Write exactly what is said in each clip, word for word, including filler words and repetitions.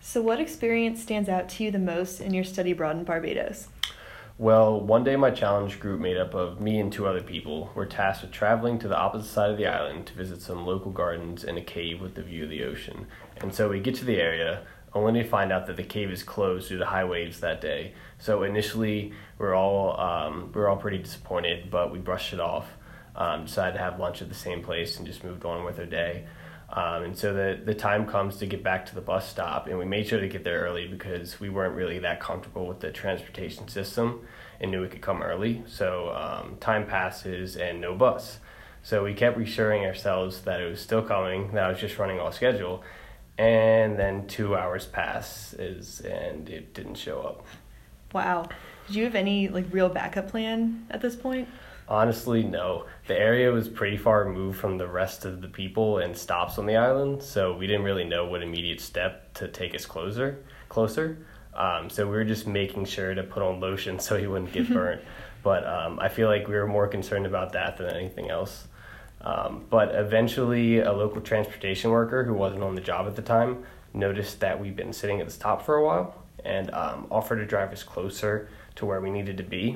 So what experience stands out to you the most in your study abroad in Barbados? Well, one day my challenge group made up of me and two other people were tasked with traveling to the opposite side of the island to visit some local gardens and a cave with a view of the ocean. And so we get to the area, only to find out that the cave is closed due to high waves that day. So initially, we're all um, we're all pretty disappointed, but we brushed it off, um, decided to have lunch at the same place, and just moved on with our day. Um, and so the, the time comes to get back to the bus stop, and we made sure to get there early because we weren't really that comfortable with the transportation system and knew we could come early. So um, time passes and no bus. So we kept reassuring ourselves that it was still coming, that I was just running off schedule. And then two hours passes and it didn't show up. Wow. Did you have any like real backup plan at this point? Honestly, no. The area was pretty far removed from the rest of the people and stops on the island, so we didn't really know what immediate step to take us closer. Closer. Um, so we were just making sure to put on lotion so he wouldn't get burnt. But um, I feel like we were more concerned about that than anything else. Um, but eventually, a local transportation worker who wasn't on the job at the time noticed that we'd been sitting at the stop for a while and um, offered to drive us closer to where we needed to be.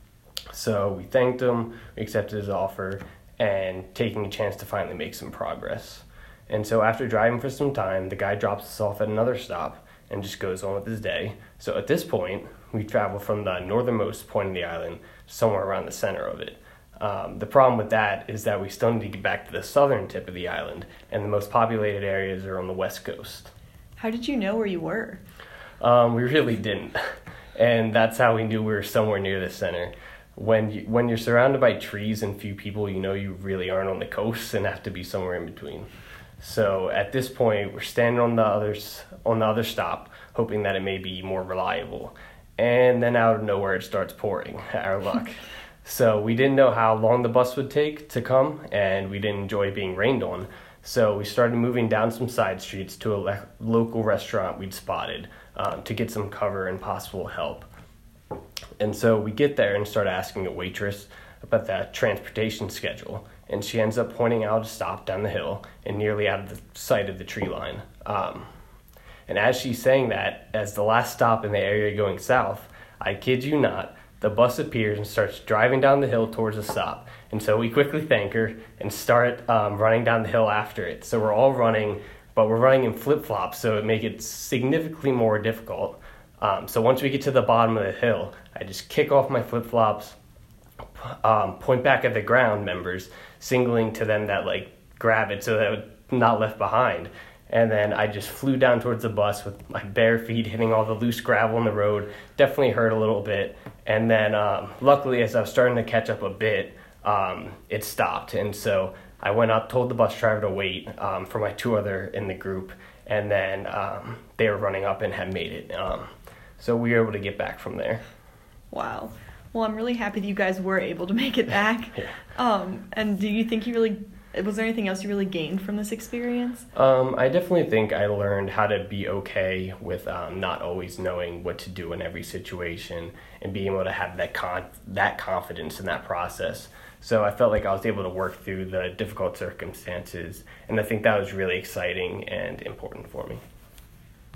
So we thanked him, we accepted his offer, and taking a chance to finally make some progress. And so after driving for some time, the guy drops us off at another stop and just goes on with his day. So at this point, we travel from the northernmost point of the island somewhere around the center of it. Um, the problem with that is that we still need to get back to the southern tip of the island, and the most populated areas are on the west coast. How did you know where you were? Um, we really didn't, and that's how we knew we were somewhere near the center. When you, when you're surrounded by trees and few people, you know you really aren't on the coast and have to be somewhere in between. So at this point, we're standing on the others on the other stop, hoping that it may be more reliable. And then out of nowhere, it starts pouring. Our luck. So we didn't know how long the bus would take to come, and we didn't enjoy being rained on. So we started moving down some side streets to a le- local restaurant we'd spotted um, to get some cover and possible help. And so we get there and start asking a waitress about the transportation schedule, and she ends up pointing out a stop down the hill and nearly out of the sight of the tree line. Um, and as she's saying that, as the last stop in the area going south, I kid you not, the bus appears and starts driving down the hill towards the stop. And so we quickly thank her and start um, running down the hill after it. So we're all running, but we're running in flip-flops, so it makes it significantly more difficult. Um, so once we get to the bottom of the hill, I just kick off my flip-flops, um, point back at the ground members, signaling to them that, like, grab it so that it would not left behind. And then I just flew down towards the bus with my bare feet hitting all the loose gravel in the road. Definitely hurt a little bit. And then um, luckily, as I was starting to catch up a bit, um, it stopped. And so I went up, told the bus driver to wait um, for my two other in the group. And then um, they were running up and had made it. Um, so we were able to get back from there. Wow. Well, I'm really happy that you guys were able to make it back. Yeah. Um, and do you think you really... Was there anything else you really gained from this experience? Um, I definitely think I learned how to be okay with um, not always knowing what to do in every situation and being able to have that con- that confidence in that process. So I felt like I was able to work through the difficult circumstances, and I think that was really exciting and important for me.